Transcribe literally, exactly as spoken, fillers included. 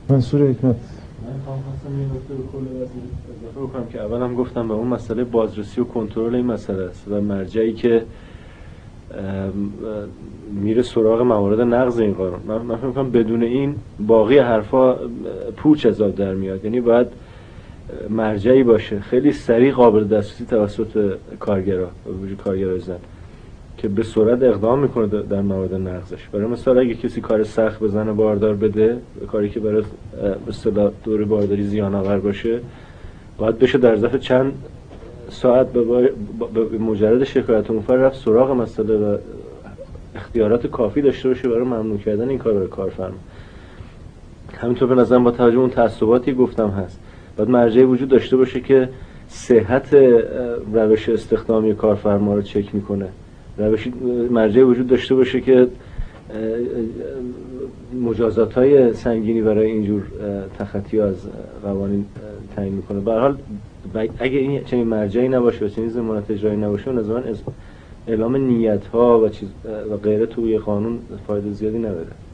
منصور حکمت. من خواستم یه نکته به کل وزیر اضافه بکنم که اول هم گفتم به اون مسئله بازرسی و کنترل این مسئله است و مرجعی که میره سراغ موارد نقض این قانون. من من فکر می‌کنم بدون این باقی حرفا پوچ از آب در میاد. یعنی باید مرجعی باشه خیلی سریع قابل دسترسی توسط کارگرا، وجود کارگرای زن که به سرعت اقدام میکنه در موارد نقضش. برای مثال اگه کسی کار سخت بزنه باردار بده، کاری که برای به اصطلاح دوره بارداری زیان آور باشه، باید بشه در ظرف چند ساعت به, به مجرد شکایت منفر رفت سراغ مسئله و اختیارات کافی داشته باشه برای ممنوع کردن این کار برای کارفرما. همینطور به نظرم با توجه اون تعصباتی گفتم هست، باید مرجعی وجود داشته باشه که صحت روش استخدامی کارفرما رو چک میکنه. روش مرجعی وجود داشته باشه که مجازات‌های سنگینی برای اینجور تخطی از قوانین تعیین میکنه. به هر حال اگه این چنین مرجعی نباشه و چنین ضمانت اجرایی نباشه، نظرا اعلام نیت‌ها و چیز و غیره توی قانون فایده زیادی نداره.